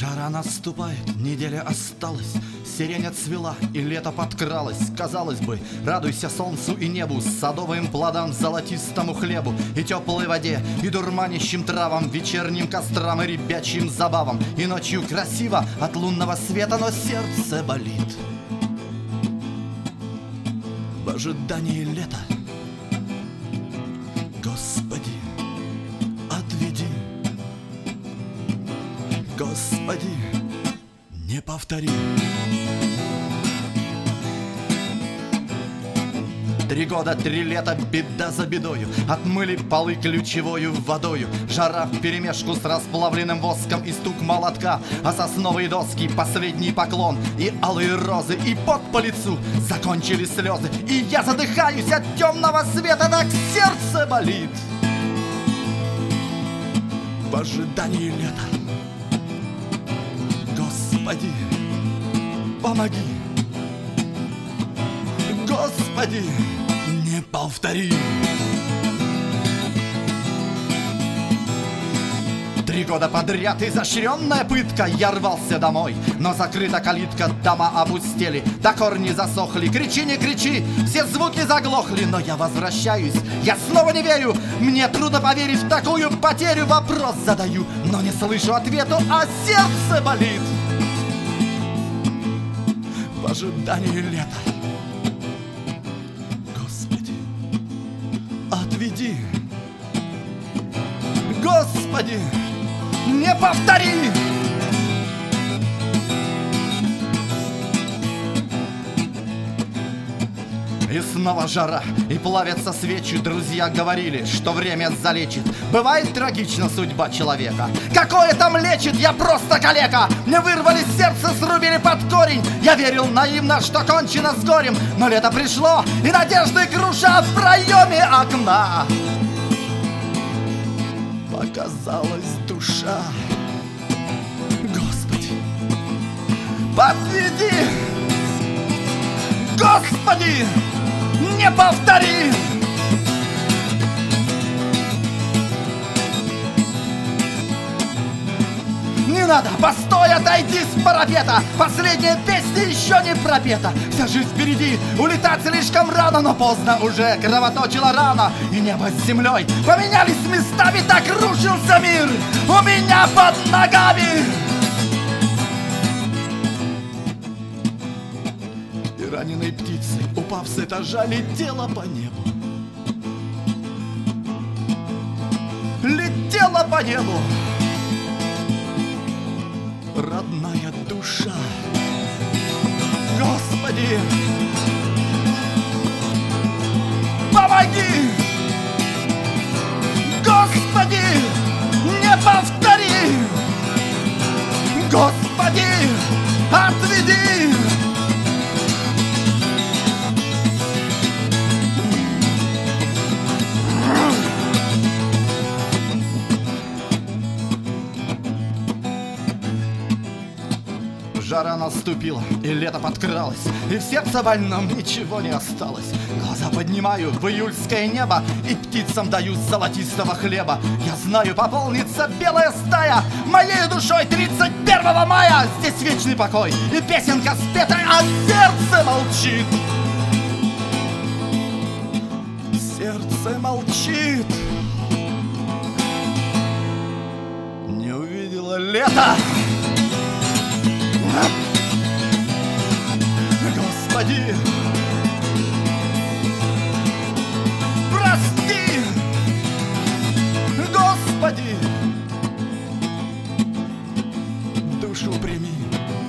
Жара наступает, неделя осталась, сирень отцвела и лето подкралось. Казалось бы, радуйся солнцу и небу, садовым плодам, золотистому хлебу и теплой воде, и дурманящим травам, вечерним кострам и ребячьим забавам. И ночью красиво от лунного света, но сердце болит в ожидании лета. Господи, отведи, Господи, не повтори. 3 года, 3 лета, беда за бедою, отмыли полы ключевою водою. Жара вперемешку с расплавленным воском и стук молотка, а сосновые доски, последний поклон и алые розы, и пот по лицу, закончились слезы, и я задыхаюсь от темного света, так сердце болит в ожидании лета. Господи, помоги, Господи, не повтори. 3 года подряд изощренная пытка. Я рвался домой, но закрыта калитка. Дома опустели, да корни засохли. Кричи, не кричи, все звуки заглохли. Но я возвращаюсь, я снова не верю. Мне трудно поверить в такую потерю. Вопрос задаю, но не слышу ответу, а сердце болит в ожидании лета. Господи, отведи, Господи, не повтори. И снова жара, и плавятся свечи. Друзья говорили, что время залечит. Бывает трагична судьба человека. Какое там лечит, я просто калека. Мне вырвали сердце, срубили под корень. Я верил наивно, что кончено с горем. Но лето пришло, и надежды груша в проеме окна. Показалась душа. Господи, подведи, Господи, не повтори. Не надо, постой, отойди с парапета. Последняя песня еще не пропета. Вся жизнь впереди, улетать слишком рано, но поздно уже кровоточила рана. И небо с землей поменялись местами, так рушился мир у меня под ногами. И раненой птицей, упав с этажа, летела по небу. Летела по небу родная душа. Господи, помоги, Господи, не повтори, Господи, отведи. Жара наступила, и лето подкралось, и в сердце больном ничего не осталось. Глаза поднимаю в июльское небо и птицам даю золотистого хлеба. Я знаю, пополнится белая стая моей душой 31 мая. Здесь вечный покой и песенка спета, а сердце молчит. Сердце молчит. Не увидела лето. Господи, прости, Господи, душу прими.